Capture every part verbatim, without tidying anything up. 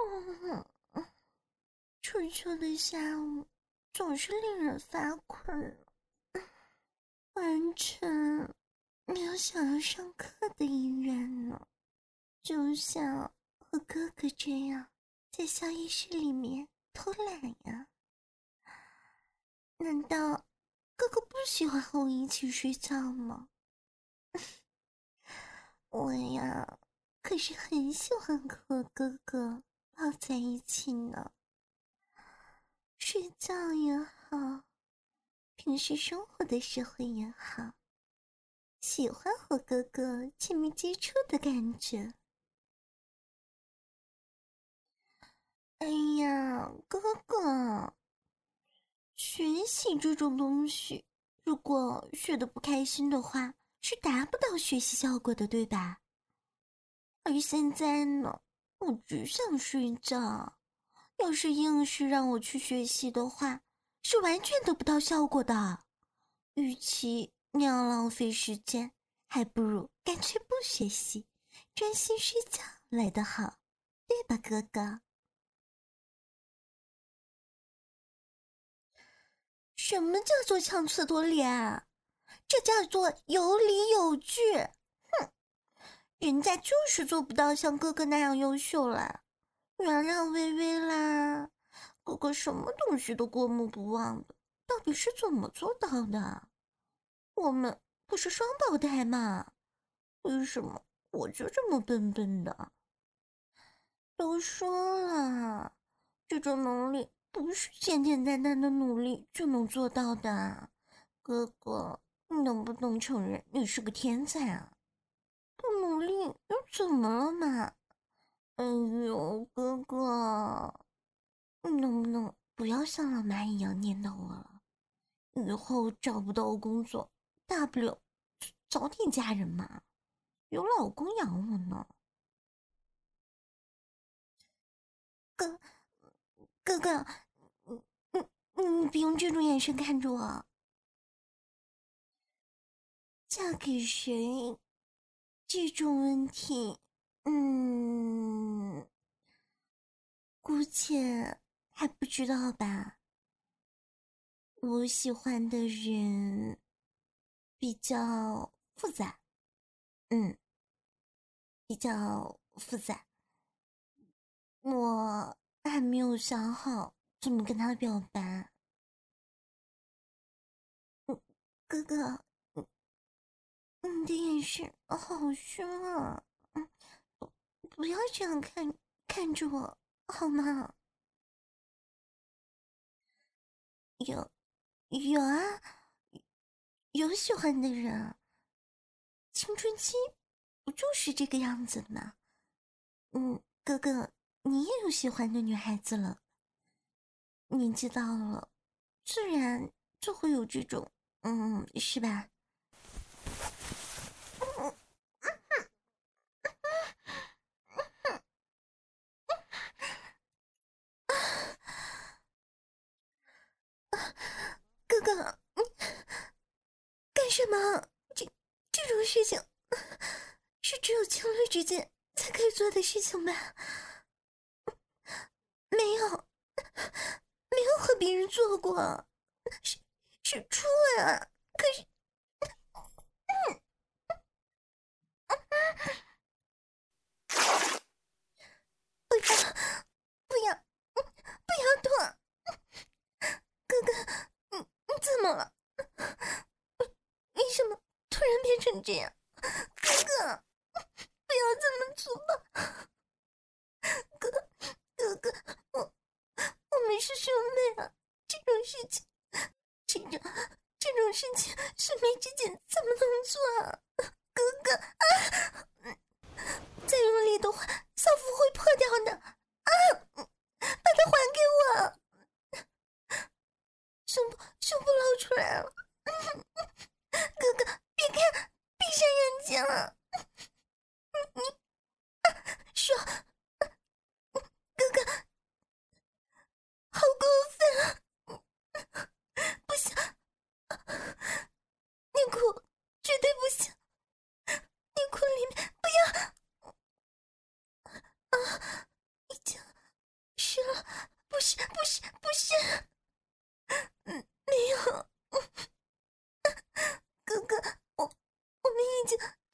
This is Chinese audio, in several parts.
嗯，初秋的下午总是令人发困，完全没有想要上课的意愿呢。就像和哥哥这样，在校医室里面偷懒呀。难道哥哥不喜欢和我一起睡觉吗？我呀，可是很喜欢和哥哥抱在一起呢。睡觉也好，平时生活的时候也好，喜欢和哥哥亲密接触的感觉。哎呀，哥哥，学习这种东西，如果学得不开心的话，是达不到学习效果的，对吧？而现在呢，我只想睡觉。要是硬是让我去学习的话，是完全得不到效果的。与其那样浪费时间，还不如干脆不学习，专心睡觉来得好，对吧，哥哥？什么叫做强词夺理啊？这叫做有理有据。哼，人家就是做不到像哥哥那样优秀啦。原谅微微啦，哥哥什么东西都过目不忘的，到底是怎么做到的？我们不是双胞胎吗？为什么我就这么笨笨的？都说了，这种能力不是简简单单的努力就能做到的。哥哥，你能不能承认你是个天才啊？不努力又怎么了嘛？哎呦，哥哥，你能不能不要像老妈一样念叨我了？以后找不到工作，大不了早点嫁人嘛，有老公养我呢。哥，哥哥，你你你别用这种眼神看着我。嫁给谁这种问题，嗯，姑且还不知道吧。我喜欢的人比较复杂，嗯，比较复杂。我还没有想好怎么跟他表白。哥哥，你的眼神好凶啊！嗯，不不要这样看看着我好吗？有有啊，有喜欢的人。青春期不就是这个样子的吗？嗯，哥哥，你也有喜欢的女孩子了，年纪到了，自然就会有这种，嗯，是吧？哥哥，干什么？这这种事情是只有情侣之间才可以做的事情吧？没有，没有和别人做过，是是初吻啊！可是，不要，不要，不要动！哥哥，你你怎么了？为什么突然变成这样？哥哥，不要这么粗暴！哥哥哥，我我们是兄妹啊，这种事情，这种这种事情，兄妹之间怎么能做啊？哥哥啊，再用力的话，校服会破掉的啊！把它还给我！胸部胸部露出来了，哥哥别看，闭上眼睛了。你啊，说，哥哥好过分啊！不行，你哭绝对不行，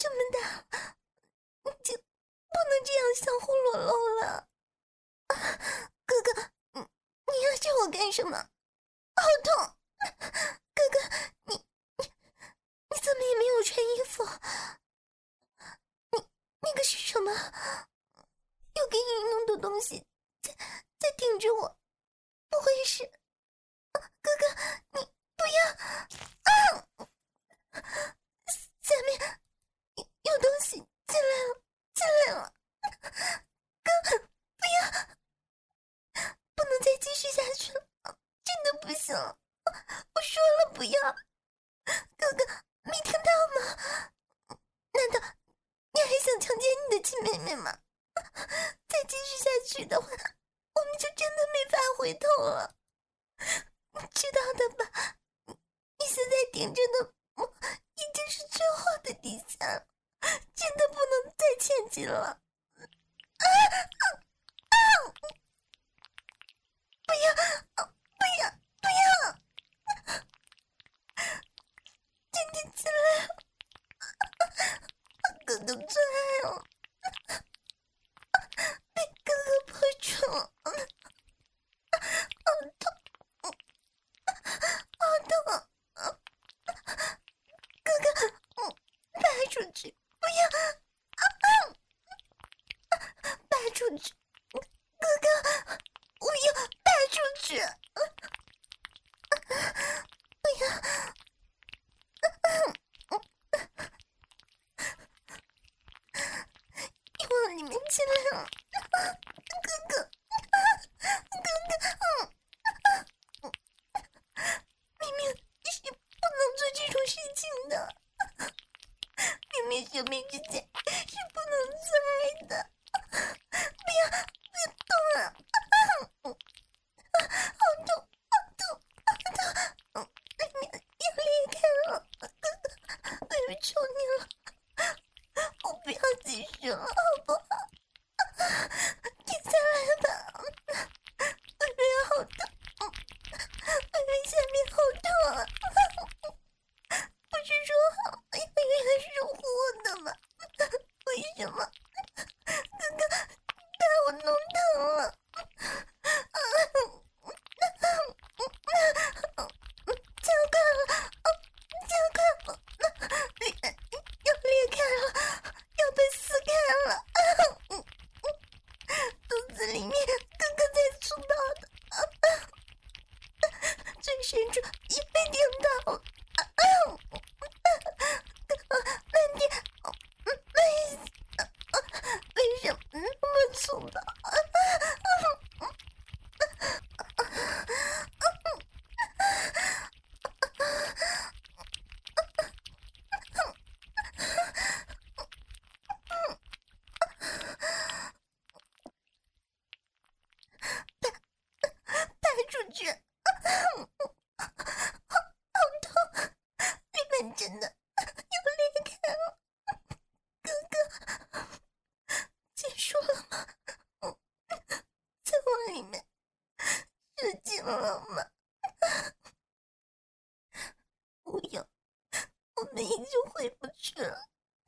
这么大，你就不能这样小胡裸露了。啊，哥哥，你你要叫我干什么？好痛！哥哥，你你你怎么也没有穿衣服？你那个是什么？有个硬硬的东西在在顶着我，不会是？啊，哥哥，你不要！啊！下面有有东西进来了，进来了！哥，不要！不能再继续下去了，真的不行！我说了不要！哥哥，没听到吗？难道你还想强奸你的亲妹妹吗？再继续下去的话，我们就真的没法回头了。你知道的吧？你现在顶着的我已经是最后的底线了，真的不能再前进了。啊啊啊！不要！不要！不要！真的进来了！哥哥最爱了，被哥哥破处了，好痛！好痛！哥哥，拔出去！不要！拔出去！哥哥，我要拔出去！不要！你往里面进来了，哥哥，哥哥，明明是不能做这种事情的，明明兄妹之间是不能做爱的，不要，不要动啊！好痛，好痛，好痛！里面要裂开了，哥哥，我求你了。我不要继续了，好不好？停下来吧！微微好痛，微微下面好痛啊！不是说好微微是守护我的吗？为什么哥哥把我弄疼了？加快了，加快了，要裂开了！要被撕开了！肚子里面哥哥在粗暴的，最深处也被顶到了，慢点，慢一些，为什么那么粗暴？带出去！好痛！你们真的要裂开了，哥哥，结束了吗？再往里面使劲了吗？不要，我们已经回不去了。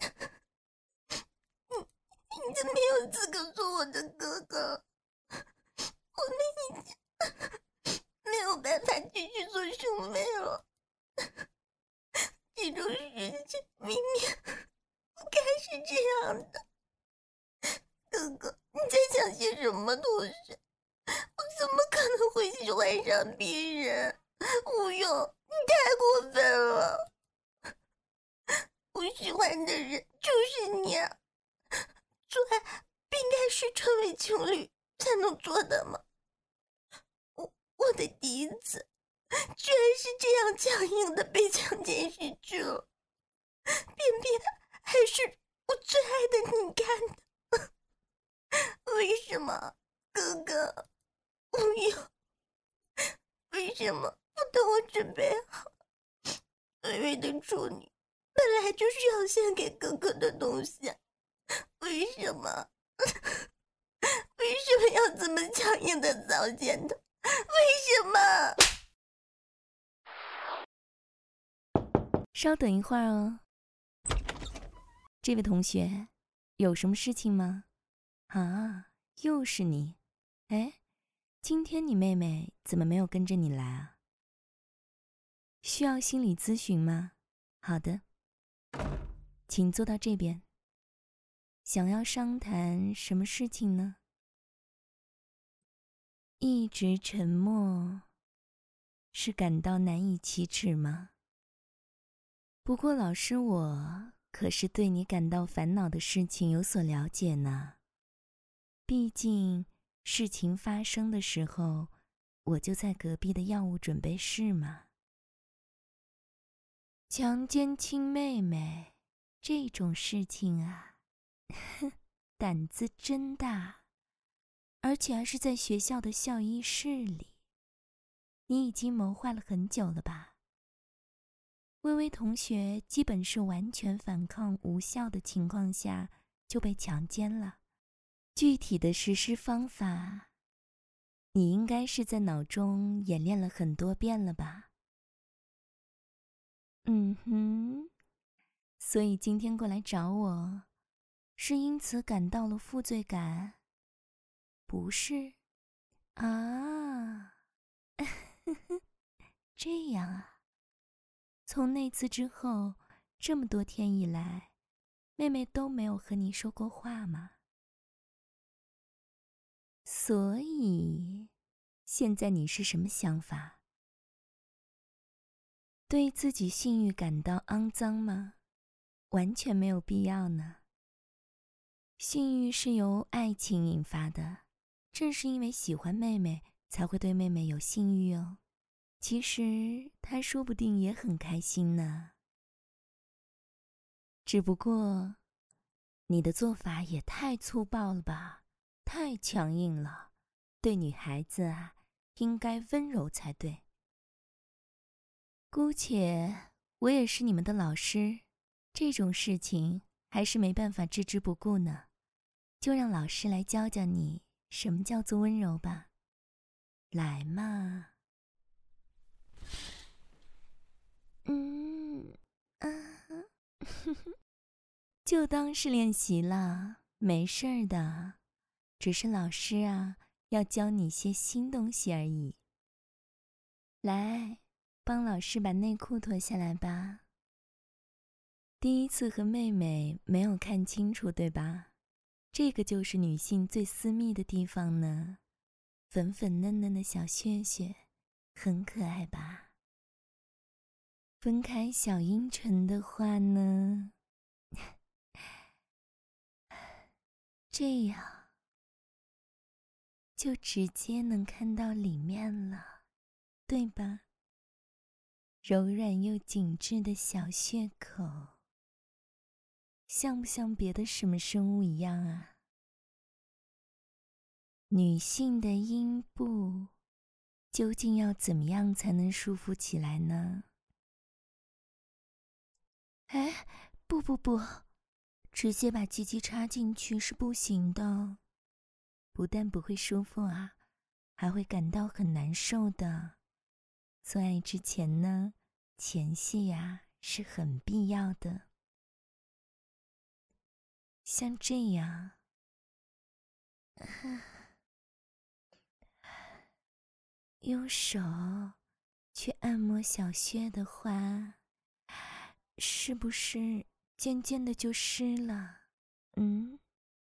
你，你就没有资格做我的哥哥。我们已经没有办法继续做兄妹了。这种事情明明不该是这样的。哥哥，你在想些什么东西？我怎么可能会喜欢上别人？吴勇，你太过分了！我喜欢的人就是你啊！做爱不应该是成为情侣才能做的吗？我我的第一次居然是这样强硬的被强奸失去了，偏偏还是我最爱的你干的。为什么，哥哥？吴勇，为什么不等我准备好？微微的处女本来就是要献给哥哥的东西，为什么？为什么要这么强硬的糟践他？为什么？ 稍等一会儿哦。 这位同学，有什么事情吗？啊，又是你。哎，今天你妹妹怎么没有跟着你来啊？需要心理咨询吗？好的，请坐到这边。想要商谈什么事情呢？一直沉默，是感到难以启齿吗？不过老师我可是对你感到烦恼的事情有所了解呢。毕竟事情发生的时候，我就在隔壁的药物准备室嘛。强奸亲妹妹这种事情啊，胆子真大，而且还是在学校的校医室里。你已经谋划了很久了吧？微微同学基本是完全反抗无效的情况下就被强奸了。具体的实施方法，你应该是在脑中演练了很多遍了吧？嗯哼，所以今天过来找我，是因此感到了负罪感？不是？啊，这样啊。从那次之后，这么多天以来，妹妹都没有和你说过话吗？所以，现在你是什么想法？对自己性欲感到肮脏吗？完全没有必要呢。性欲是由爱情引发的，正是因为喜欢妹妹，才会对妹妹有性欲哦。其实，她说不定也很开心呢。只不过，你的做法也太粗暴了吧，太强硬了。对女孩子啊，应该温柔才对。姑且我也是你们的老师，这种事情还是没办法置之不顾呢。就让老师来教教你什么叫做温柔吧。来嘛。嗯啊，就当是练习了，没事儿的。只是老师啊，要教你些新东西而已。来，帮老师把内裤脱下来吧。第一次和妹妹没有看清楚，对吧？这个就是女性最私密的地方呢，粉粉嫩嫩的小穴穴，很可爱吧？分开小阴唇的话呢，这样就直接能看到里面了，对吧？柔软又紧致的小穴口，像不像别的什么生物一样啊？女性的阴部究竟要怎么样才能舒服起来呢？哎，不不不，直接把鸡鸡插进去是不行的，不但不会舒服啊，还会感到很难受的。做爱之前呢，前戏呀是很必要的。像这样，用手去按摩小穴的话，是不是渐渐的就湿了？嗯，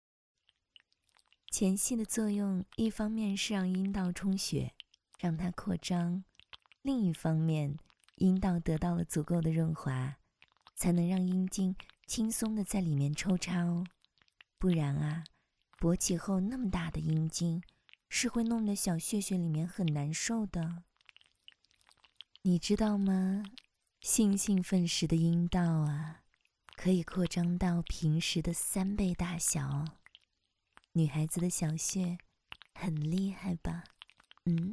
前戏的作用，一方面是让阴道充血，让它扩张；另一方面，阴道得到了足够的润滑，才能让阴茎轻松的在里面抽插哦。不然啊，勃起后那么大的阴茎，是会弄得小穴穴里面很难受的。你知道吗？性兴奋时的阴道啊，可以扩张到平时的三倍大小哦。女孩子的小穴很厉害吧？嗯，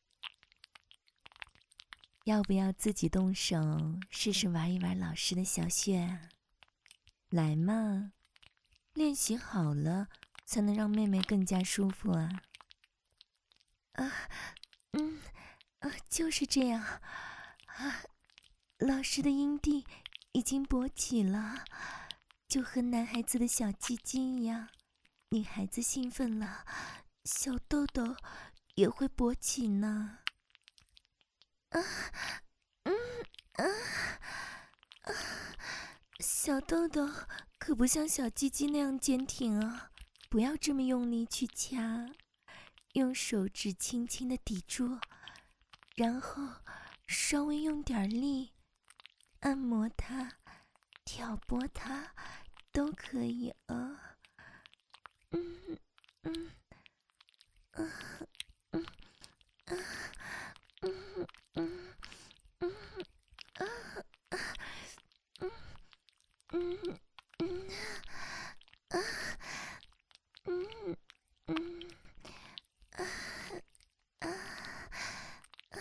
要不要自己动手试试玩一玩老师的小穴啊？来嘛，练习好了才能让妹妹更加舒服啊！啊，嗯，啊，就是这样啊。老师的阴蒂已经勃起了， 就和男孩子的小鸡鸡一样，女孩子兴奋了，小豆豆也会勃起呢。啊，嗯啊啊！小豆豆可不像小鸡鸡那样坚挺啊，不要这么用力去掐，用手指轻轻地抵住，然后稍微用点力，按摩它，挑拨它，都可以啊。嗯嗯嗯嗯嗯嗯嗯嗯啊啊嗯嗯嗯啊嗯嗯啊啊啊！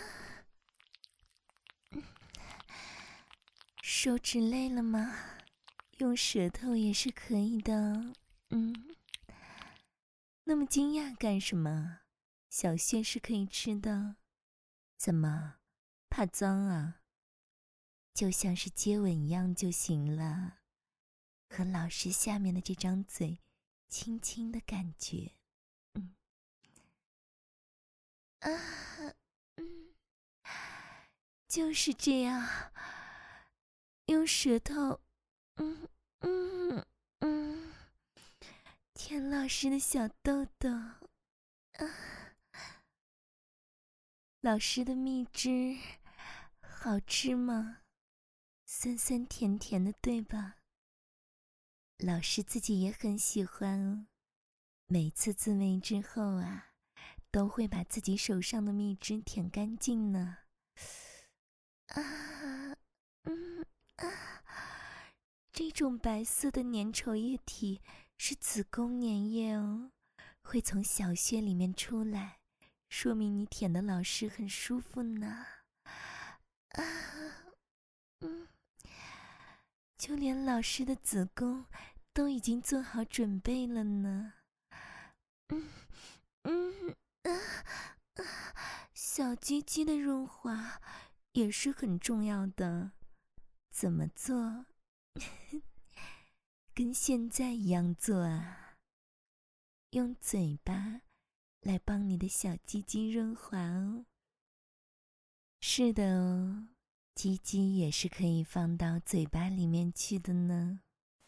手指累了吗？用舌头也是可以的。嗯，那么惊讶干什么？小穴是可以吃的。怎么，怕脏啊？就像是接吻一样就行了，和老师下面的这张嘴轻轻的感觉。嗯啊嗯，就是这样，用舌头嗯嗯嗯舔老师的小豆豆啊。老师的蜜汁好吃吗？酸酸甜甜的，对吧？老师自己也很喜欢哦，每次自慰之后啊，都会把自己手上的蜜汁舔干净呢。啊，嗯啊，这种白色的粘稠液体是子宫粘液哦，会从小穴里面出来，说明你舔的老师很舒服呢。啊，嗯，就连老师的子宫都已经做好准备了呢。嗯嗯啊啊，小鸡鸡的润滑也是很重要的。怎么做？跟现在一样做啊，用嘴巴来帮你的小鸡鸡润滑哦。是的哦，鸡鸡也是可以放到嘴巴里面去的呢。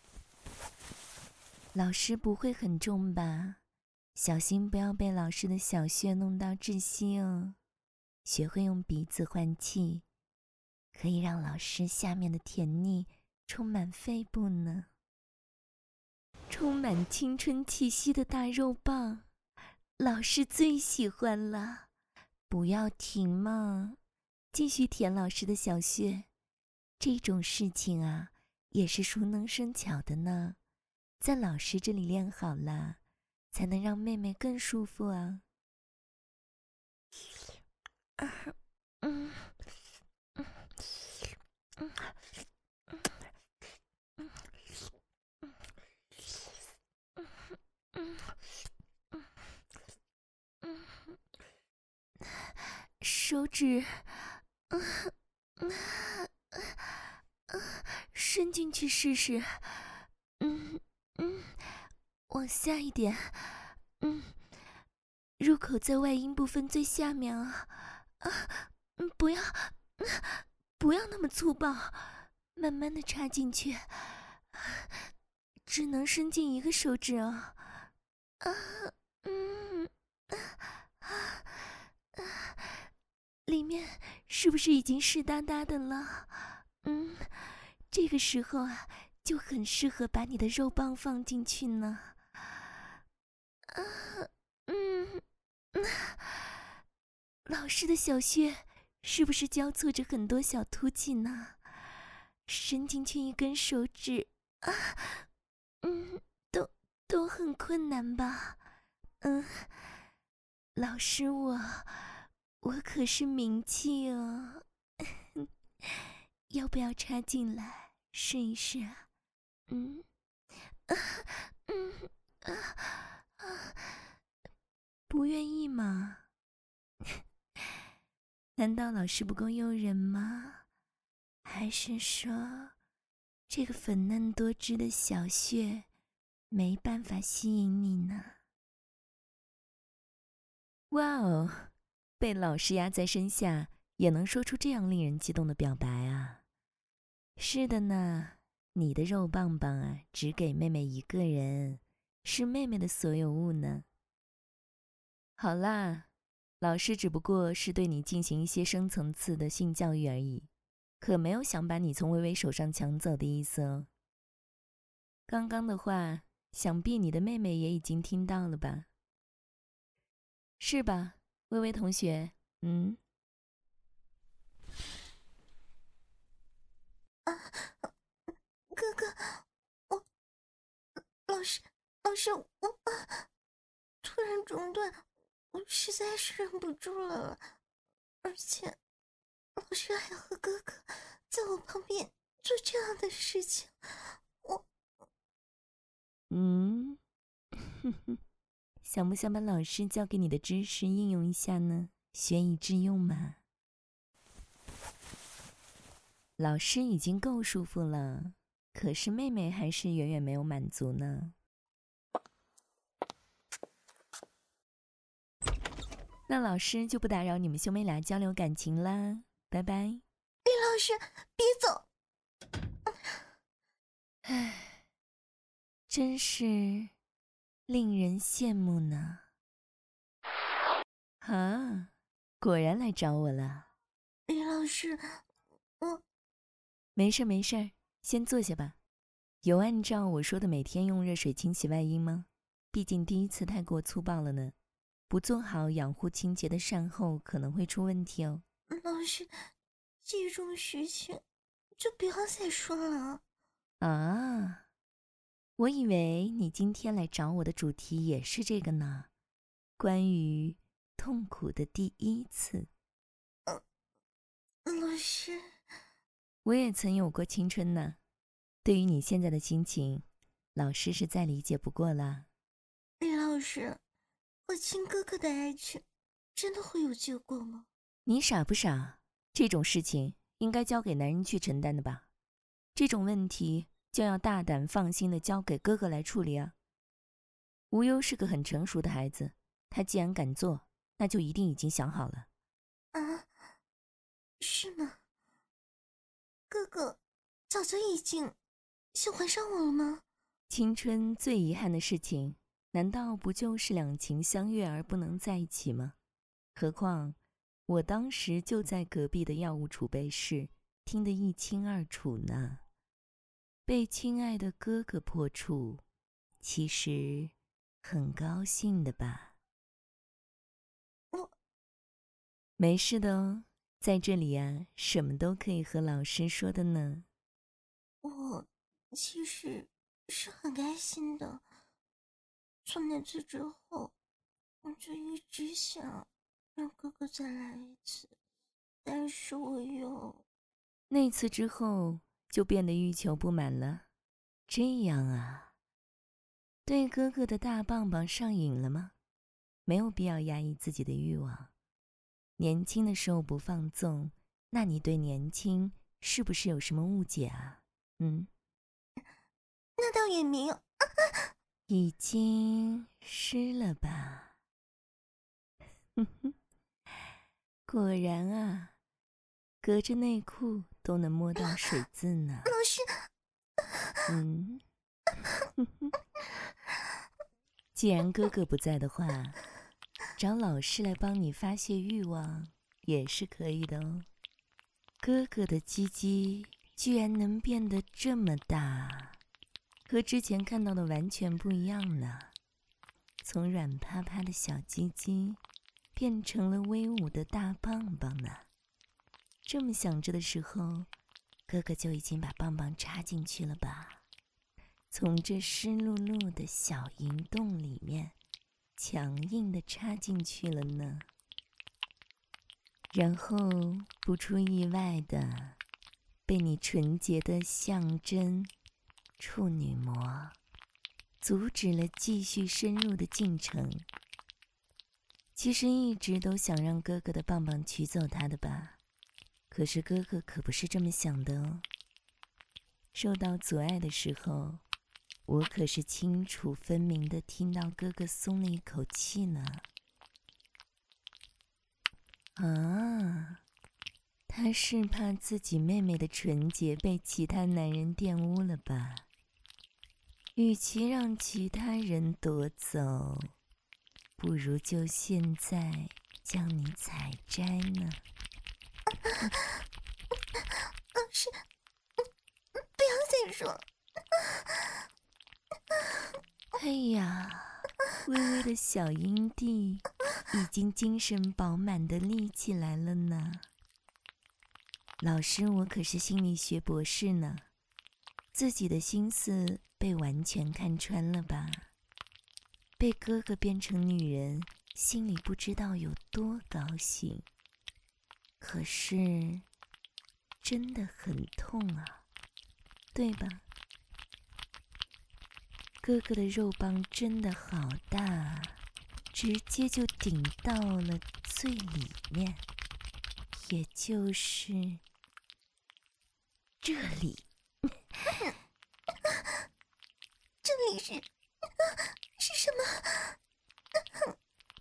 老师不会很重吧？小心不要被老师的小穴弄到窒息哦。学会用鼻子换气，可以让老师下面的甜腻充满肺部呢。充满青春气息的大肉棒，老师最喜欢了。不要停嘛，继续舔老师的小穴。这种事情啊，也是熟能生巧的呢。在老师这里练好了，才能让妹妹更舒服啊。啊嗯嗯嗯嗯嗯嗯嗯，手指，嗯嗯嗯，伸进去试试。嗯嗯，往下一点。嗯，入口在外阴部分最下面啊啊！嗯，不要，嗯，不要那么粗暴，慢慢的插进去，只能伸进一个手指啊啊嗯啊啊啊！里面是不是已经湿哒哒的了？嗯，这个时候啊，就很适合把你的肉棒放进去呢。啊，嗯，嗯，老师的小穴是不是交错着很多小凸起呢？伸进去一根手指啊，嗯，都都很困难吧？嗯，老师我，我可是名气哦，要不要插进来试一试啊？嗯，啊，嗯，啊啊，不愿意吗？难道老师不够诱人吗？还是说这个粉嫩多汁的小穴没办法吸引你呢。哇哦，被老师压在身下也能说出这样令人激动的表白啊！是的呢，你的肉棒棒啊，只给妹妹一个人，是妹妹的所有物呢。好啦，老师只不过是对你进行一些深层次的性教育而已，可没有想把你从微微手上抢走的意思哦。刚刚的话，想必你的妹妹也已经听到了吧？是吧，微微同学？嗯？ 啊，哥哥，我，老师，老师，我突然中断，我实在是忍不住了，而且老师还和哥哥在我旁边做这样的事情，我…… 嗯，哼哼，想不想把老师教给你的知识应用一下呢？学以致用嘛。老师已经够舒服了，可是妹妹还是远远没有满足呢。那老师就不打扰你们兄妹俩交流感情啦，拜拜。 李老师，别走！ 唉，真是令人羡慕呢。啊，果然来找我了。 李老师，我…… 没事没事，先坐下吧。有按照我说的每天用热水清洗外阴吗？毕竟第一次太过粗暴了呢，不做好养护清洁的善后可能会出问题哦。 老师，这种事情就不要再说了。 啊，我以为你今天来找我的主题也是这个呢，关于痛苦的第一次。 呃，老师， 我也曾有过青春呢，对于你现在的心情，老师是再理解不过啦。 李老师，我亲哥哥的爱情真的会有结果吗？ 你傻不傻？这种事情应该交给男人去承担的吧？这种问题就要大胆放心的交给哥哥来处理啊。无忧是个很成熟的孩子，他既然敢做，那就一定已经想好了。 啊，是吗？哥哥早就已经喜欢上我了吗？ 青春最遗憾的事情，难道不就是两情相悦而不能在一起吗？何况我当时就在隔壁的药物储备室，听得一清二楚呢。被亲爱的哥哥破处，其实很高兴的吧？ 我没事的哦，在这里啊，什么都可以和老师说的呢。 我其实是很开心的。从那次之后，我就一直想让哥哥再来一次，但是我又…… 那次之后就变得欲求不满了。这样啊，对哥哥的大棒棒上瘾了吗？没有必要压抑自己的欲望。年轻的时候不放纵，那你对年轻是不是有什么误解啊？嗯， 那倒也没有。啊啊， 已经湿了吧？哼哼，果然啊，隔着内裤都能摸到水渍呢。 老师， 嗯，哼哼，既然哥哥不在的话，找老师来帮你发泄欲望也是可以的哦。哥哥的鸡鸡居然能变得这么大，和之前看到的完全不一样呢。从软趴趴的小鸡鸡变成了威武的大棒棒呢。这么想着的时候，哥哥就已经把棒棒插进去了吧？从这湿漉漉的小阴洞里面强硬地插进去了呢。然后不出意外的被你纯洁的象征处女膜阻止了继续深入的进程。其实一直都想让哥哥的棒棒取走他的吧，可是哥哥可不是这么想的哦。 受到阻碍的时候，我可是清楚分明地听到哥哥松了一口气呢。啊，他是怕自己妹妹的纯洁被其他男人玷污了吧？与其让其他人夺走，不如就现在将你采摘呢。 老师，不要再说。 哎呀，微微的小阴蒂已经精神饱满地立起来了呢。老师，我可是心理学博士呢，自己的心思被完全看穿了吧？被哥哥变成女人，心里不知道有多高兴。可是，真的很痛啊，对吧？哥哥的肉棒真的好大，直接就顶到了最里面，也就是这里。 这里是是什么？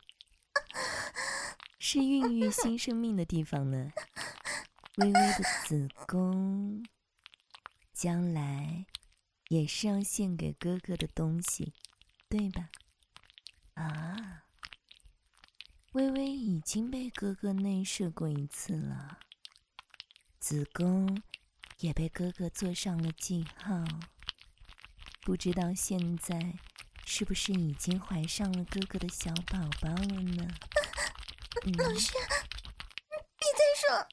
是孕育新生命的地方呢。微微的子宫，将来也是要献给哥哥的东西，对吧？啊，微微已经被哥哥内射过一次了，子宫也被哥哥做上了记号，不知道现在是不是已经怀上了哥哥的小宝宝了呢？嗯、 老师，别再说。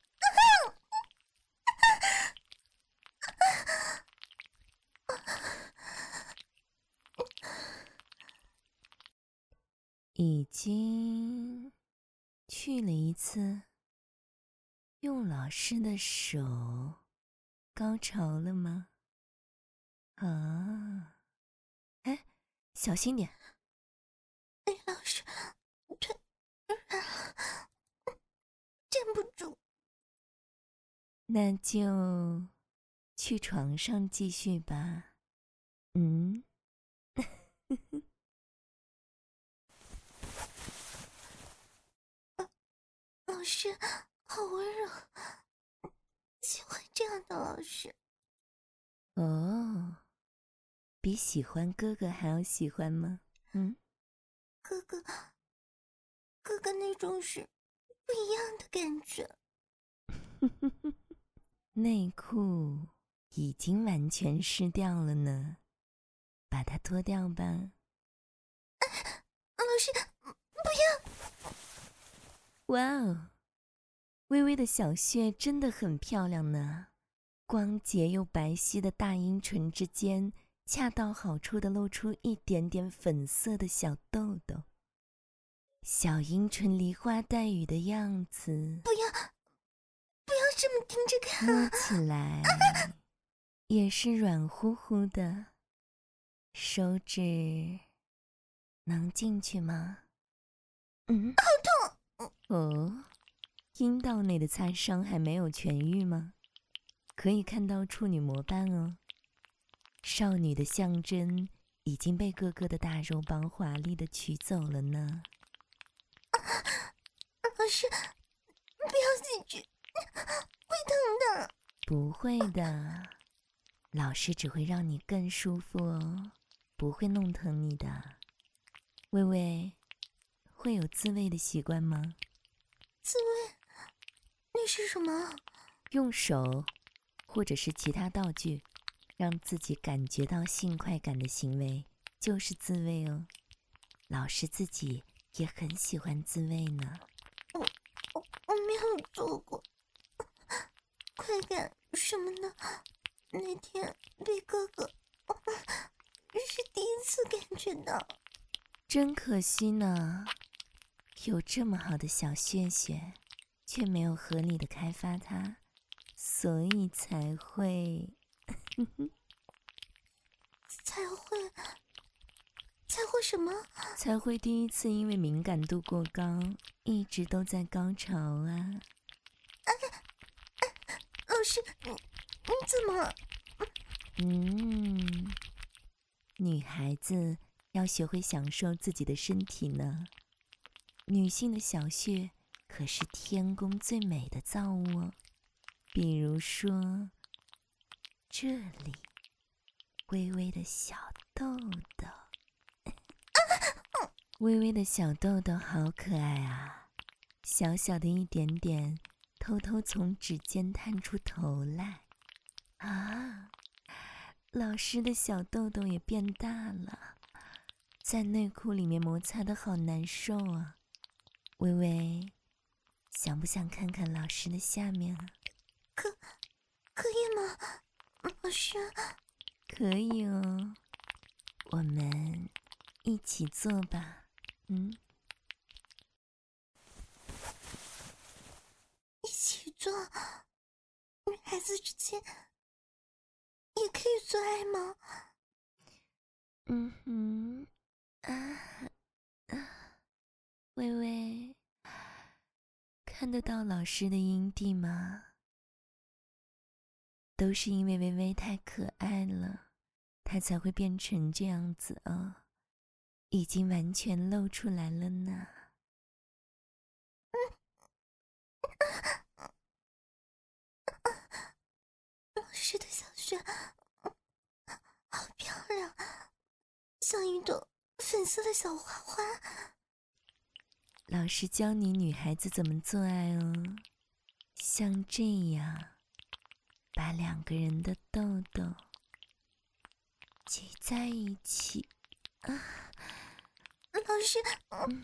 已经去了一次，用老师的手高潮了吗？啊，哎，小心点。 哎，老师，腿软了，站不住。 那就去床上继续吧。嗯。 老师好温柔，喜欢这样的老师。 哦，比喜欢哥哥还要喜欢吗？嗯， 哥哥，哥哥那种是不一样的感觉。 内裤已经完全湿掉了呢，把它脱掉吧。 哎，老师，不要！ 哇哦，微微的小穴真的很漂亮呢，光洁又白皙的大阴唇之间，恰到好处地露出一点点粉色的小痘痘，小阴唇梨花带雨的样子。 不要，不要这么盯着看。 摸起来也是软乎乎的，手指能进去吗？嗯， 好痛。 哦，阴道内的擦伤还没有痊愈吗？可以看到处女膜瓣哦，少女的象征已经被哥哥的大肉棒华丽的取走了呢。 啊、老师，不要进去，会疼的。 不会的，老师只会让你更舒服哦，不会弄疼你的。微微，会有自慰的习惯吗？ 自慰？那是什么？ 用手或者是其他道具让自己感觉到性快感的行为就是自慰哦。老师自己也很喜欢自慰呢。 我我我没有做过，快感什么的，那天被哥哥是第一次感觉到。 真可惜呢，有这么好的小穴穴，却没有合理的开发它，所以才会才会才会什么？ 才会第一次因为敏感度过高，一直都在高潮啊！ 哎哎，老师，你你怎么了？ 嗯，女孩子要学会享受自己的身体呢。女性的小穴可是天宫最美的造物哦。比如说，这里微微的小豆豆，微微的小豆豆好可爱啊！小小的一点点，偷偷从指尖探出头来。啊，老师的小豆豆也变大了，在内裤里面摩擦的好难受啊！微微，想不想看看老师的下面啊？ 可可以吗，老师？ 可以哦，我们一起做吧。嗯， 一起做？女孩子之间也可以做爱吗？ 嗯哼，啊啊，微微，看得到老师的阴蒂吗？都是因为微微太可爱了，她才会变成这样子啊，已经完全露出来了呢。 老师的小穴好漂亮，像一朵粉色的小花花。 老师教你女孩子怎么做爱哦，像这样，把两个人的豆豆挤在一起。啊， 老师， 嗯，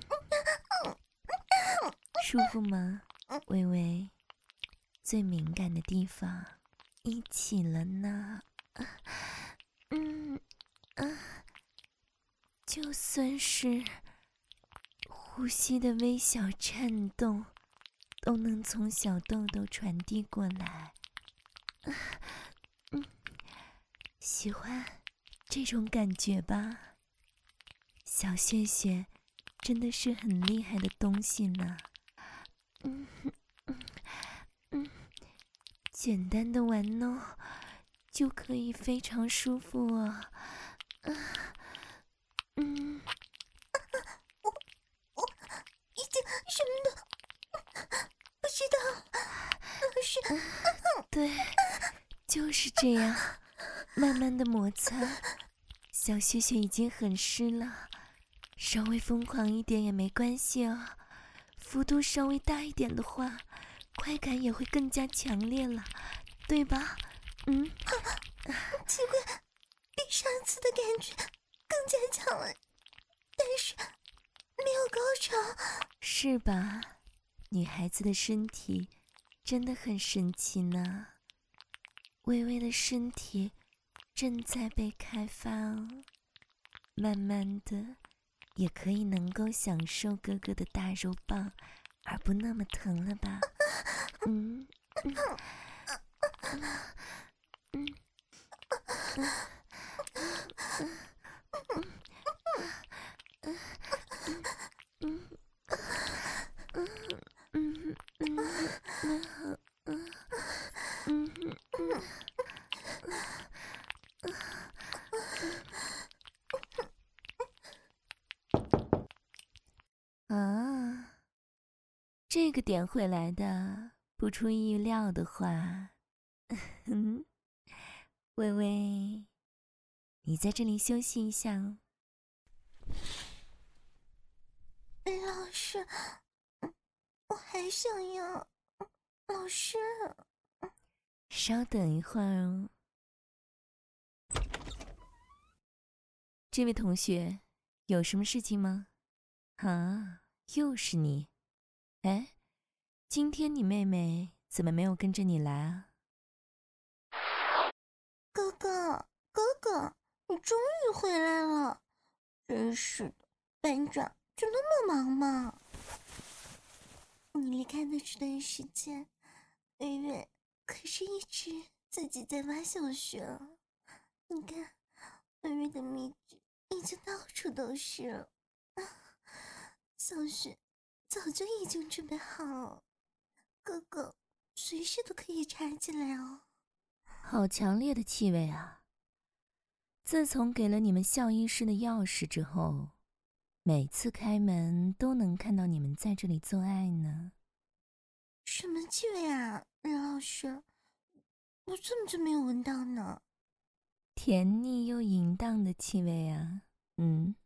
舒服吗？微微，最敏感的地方一起了呢。啊，嗯啊，就算是呼吸的微小颤动，都能从小豆豆传递过来。啊，嗯，喜欢这种感觉吧？小穴穴真的是很厉害的东西呢。嗯嗯嗯，简单的玩弄就可以非常舒服啊。啊，嗯， 我我已经什么都不知道。老师， 对，就是这样，慢慢的摩擦，小穴穴已经很湿了，稍微疯狂一点也没关系哦，幅度稍微大一点的话，快感也会更加强烈了，对吧？嗯， 奇怪，比上次的感觉更加强了，但是没有高潮。 是吧？女孩子的身体真的很神奇呢。微微的身体正在被开发哦，慢慢的也可以能够享受哥哥的大肉棒，而不那么疼了吧？嗯嗯嗯嗯嗯嗯嗯嗯嗯。啊，这个点回来的，不出意料的话，嗯，微微，你在这里休息一下哦。 老师，我还想要。老师， 稍等一会儿哦。这位同学，有什么事情吗？啊，又是你。哎，今天你妹妹怎么没有跟着你来啊？ 哥哥，哥哥，你终于回来了！真是的，班长就那么忙吗？你离开的这段时间，微微可是一直自己在挖小穴了。你看，微微的蜜汁已经到处都是了，小穴早就已经准备好了，哥哥随时都可以插进来哦。 好强烈的气味啊！ 自从给了你们校医室的钥匙之后，每次开门都能看到你们在这里做爱呢。 什么气味啊，任老师？我怎么就没有闻到呢？ 甜腻又淫荡的气味啊，嗯，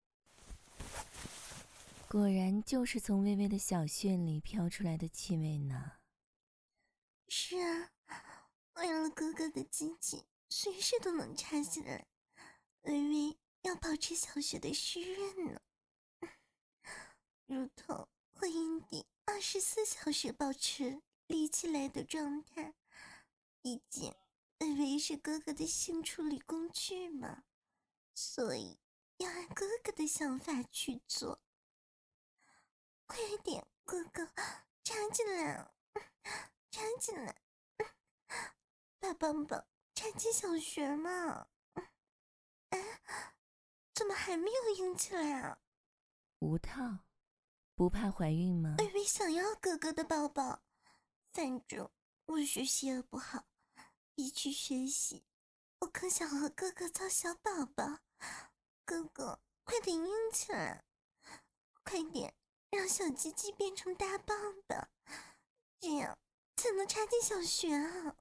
果然就是从微微的小穴里飘出来的气味呢。 是啊，为了哥哥的鸡鸡，随时都能插进来。微微要保持小穴的湿润呢，乳头和阴蒂二十四小时保持立起来的状态。毕竟微微是哥哥的性处理工具嘛，所以要按哥哥的想法去做。快点，哥哥，插进来，插进来，把棒棒插进小穴嘛。哎，怎么还没有硬起来啊？ 无套，不怕怀孕吗？ 微微想要哥哥的抱抱，反正我学习也不好，比起学习，我更想和哥哥造小宝宝。哥哥，快点硬起来，快点让小鸡鸡变成大棒棒，这样才能插进小穴啊！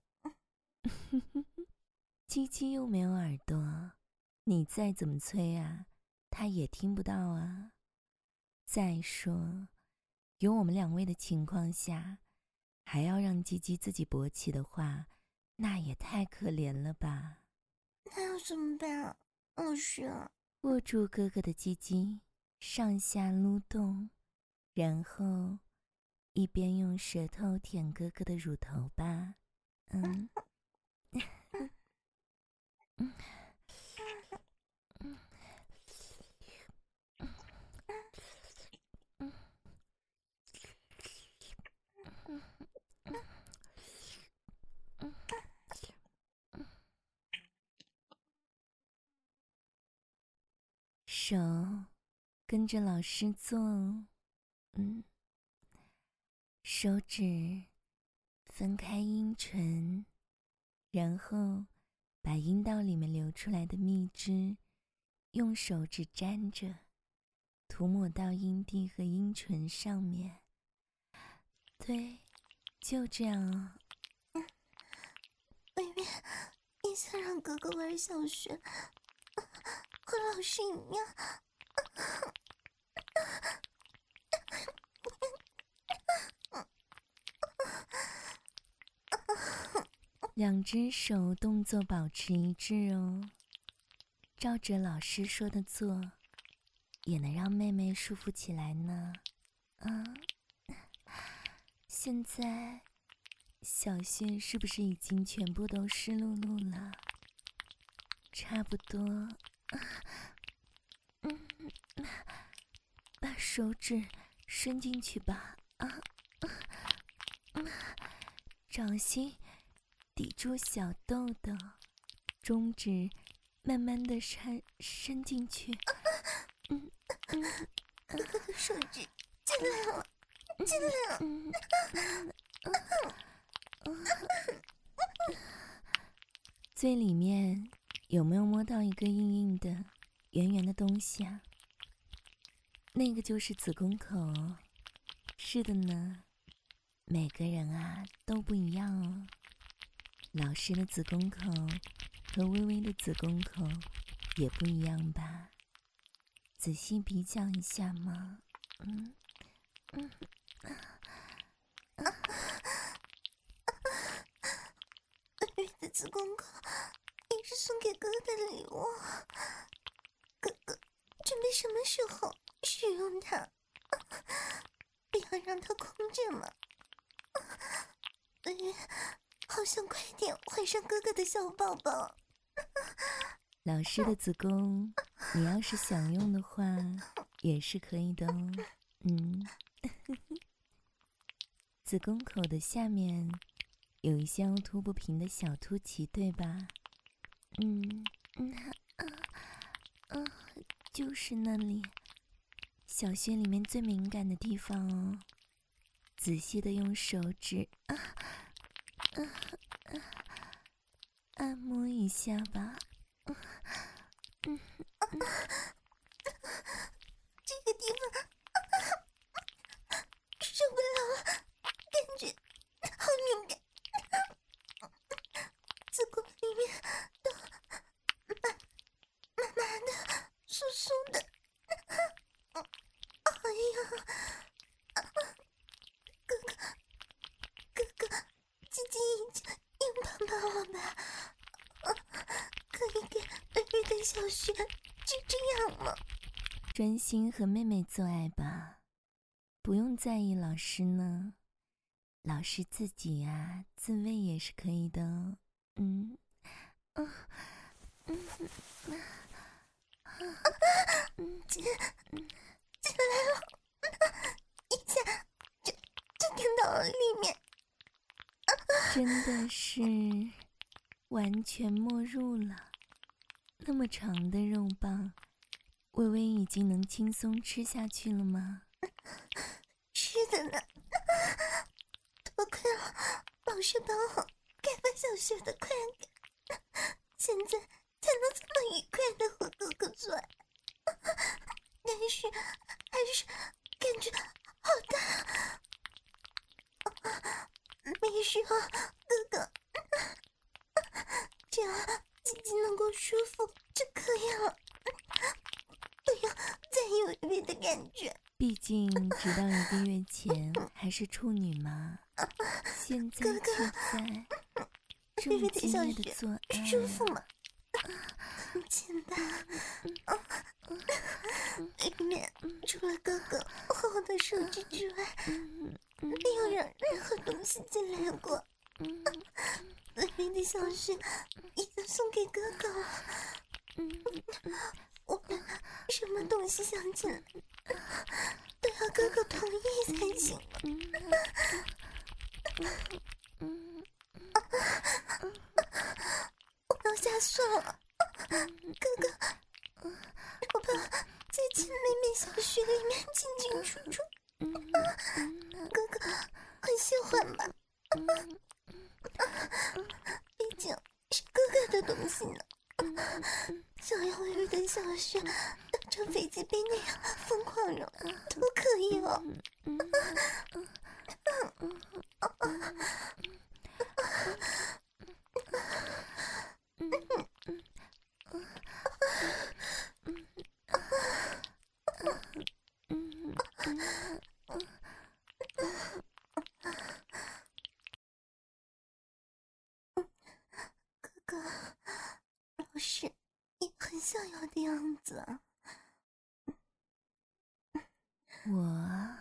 鸡鸡又没有耳朵，你再怎么催啊，它也听不到啊。再说，有我们两位的情况下，还要让鸡鸡自己勃起的话，那也太可怜了吧。 那要怎么办，老师？ 握住哥哥的鸡鸡，上下撸动，然后一边用舌头舔哥哥的乳头吧。嗯嗯嗯手跟着老师做，嗯，手指分开阴唇，然后把阴道里面流出来的蜜汁用手指沾着，涂抹到阴蒂和阴唇上面。对，就这样啊。 微微也想让哥哥玩小学，和老师一样。 两只手动作保持一致哦，照着老师说的做，也能让妹妹舒服起来呢。啊，现在小穴是不是已经全部都湿漉漉了？差不多。嗯，把手指伸进去吧。啊，嗯，掌心抵住小豆豆，中指慢慢的伸伸进去。嗯嗯， 哥哥的手指进来了，进来了。 嗯嗯嗯嗯，最里面有没有摸到一个硬硬的、圆圆的东西啊？那个就是子宫口哦。是的呢，每个人啊都不一样哦。老师的子宫口和微微的子宫口也不一样吧？仔细比较一下嘛。嗯嗯啊， 微微的子宫口也是送给哥哥的礼物，哥哥准备什么时候使用它？不要让它空着嘛。微微好想快点怀上哥哥的小宝宝。 老师的子宫，你要是想用的话，也是可以的哦。嗯，子宫口的下面有一些凹凸不平的小凸起，对吧？嗯嗯啊啊，就是那里，小穴里面最敏感的地方哦。仔细的用手指啊啊啊按摩一下吧。 这个地方受不了了，感觉好敏感，子宫里面都麻麻麻的、酥酥的。哎呀，哥哥，哥哥，鸡鸡已经硬邦邦了吧？可以给微微的小穴就这样吗？ 专心和妹妹做爱吧，不用在意老师呢。老师自己呀、啊，自慰也是可以的哦。嗯，嗯，嗯， 嗯，进进来了，一下就就听到了里面。 真的是完全没入了。那么长的肉棒，微微已经能轻松吃下去了吗？ 是的呢，多亏了老师帮我开发小穴的快感，现在才能这么愉快的和哥哥做爱。但是还是感觉好大。没事啊，哥哥，只要鸡鸡能够舒服就可以了，不要再有微微的感觉。 毕竟直到一个月前还是处女嘛，现在却在正激烈的做爱舒服吗？很简单，里面除了哥哥和我的手指之外，没有让任何东西进来过。微微的小穴已经送给哥哥了，我们什么东西想进来都要哥哥同意才行。我要下算了，哥哥，我怕在亲妹妹小穴里面进进出出，哥哥很喜欢吧？毕竟是哥哥的东西呢。想要微微的小穴当成飞机杯那样疯狂揉都可以哦。哥哥，老师也很想要的样子啊。 我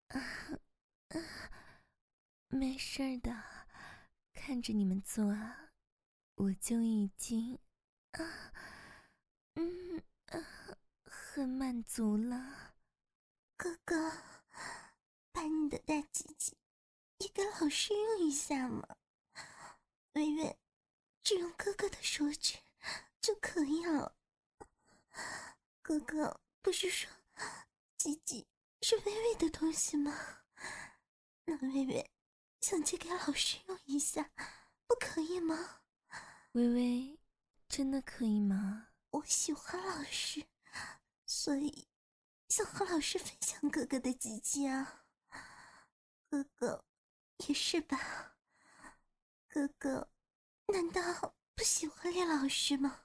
没事的，看着你们做啊，我就已经啊嗯啊很满足了。 哥哥，把你的大鸡鸡也给老师用一下嘛。微微只用哥哥的手指就可以了。哥哥不是说鸡鸡是微微的东西吗？那微微想借给老师用一下，不可以吗？ 微微，真的可以吗？ 我喜欢老师，所以想和老师分享哥哥的鸡鸡啊。哥哥也是吧？哥哥难道不喜欢练老师吗？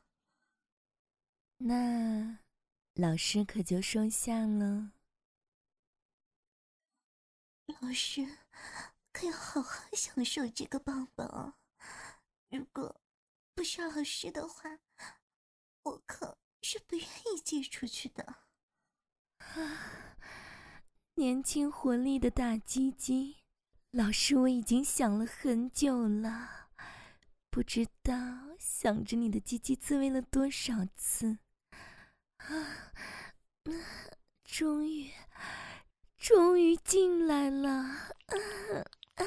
那老师可就收下了。 老师可要好好享受这个棒棒啊！如果不是老师的话，我可是不愿意寄出去的。 啊，年轻活力的大鸡鸡，老师我已经想了很久了，不知道想着你的鸡鸡自慰了多少次啊！终于终于进来了、啊啊、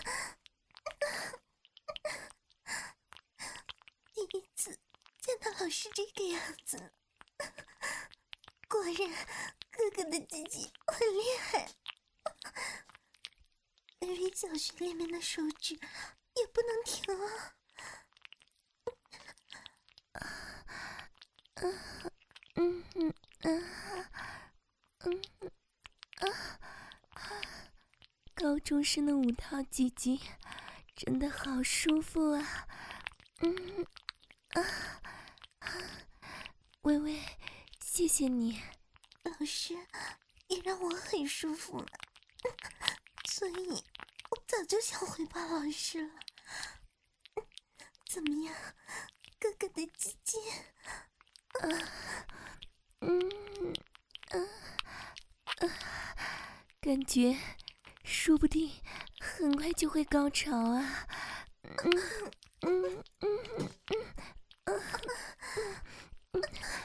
第一次见到老师这个样子，果然哥哥的鸡鸡很厉害。微微小穴里面的手指也不能停啊！ 嗯嗯嗯嗯啊！高中生的五套鸡鸡真的好舒服啊！嗯啊啊！微微，谢谢你。 老师也让我很舒服呢，所以我早就想回报老师了。怎么样，哥哥的鸡鸡？ 啊，嗯啊啊，感觉说不定很快就会高潮啊！嗯嗯嗯嗯嗯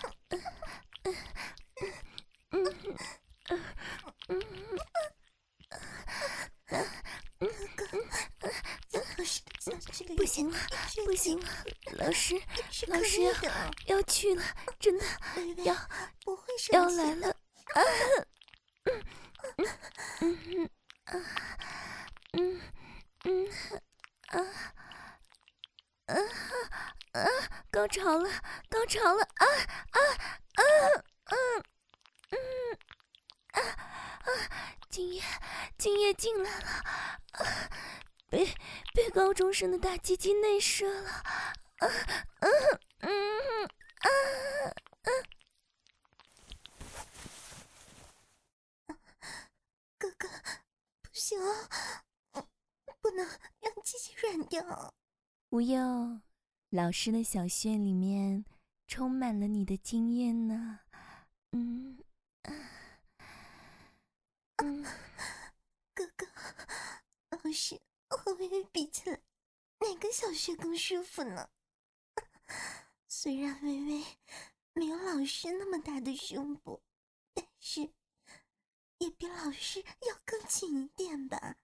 嗯嗯嗯， 哥哥，在老师的小区里， 不行了，不行了，老师，老师要要去了，真的要不会要来了啊！嗯嗯嗯啊嗯嗯啊啊啊！高潮了，高潮了啊啊啊嗯嗯啊啊！今夜今夜进来了啊！被被高中生的大鸡鸡内射了啊啊嗯啊啊！ 哥哥，不行啊，不能让鸡鸡软掉。 无忧，老师的小穴里面充满了你的经验呢。嗯啊嗯， 哥哥，老师和微微比起来，哪个小穴更舒服呢？虽然微微没有老师那么大的胸部，但是也比老师要更紧一点吧。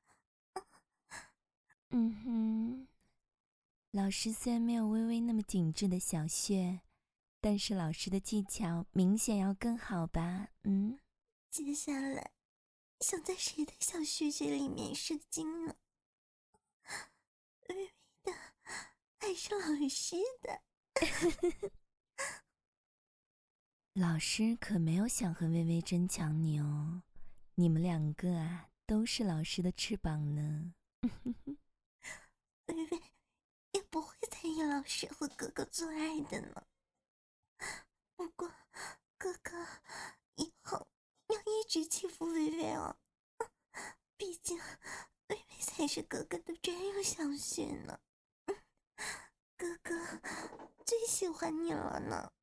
嗯哼，老师虽然没有微微那么紧致的小穴，但是老师的技巧明显要更好吧？嗯， 接下来想在谁的小穴穴里面射精呢？微微的还是老师的？ 老师可没有想和微微争抢你哦，你们两个啊都是老师的翅膀呢。 微微也不会在意老师和哥哥做爱的呢。不过哥哥以后要一直欺负微微哦，毕竟微微才是哥哥的专用小穴呢。哥哥最喜欢你了呢。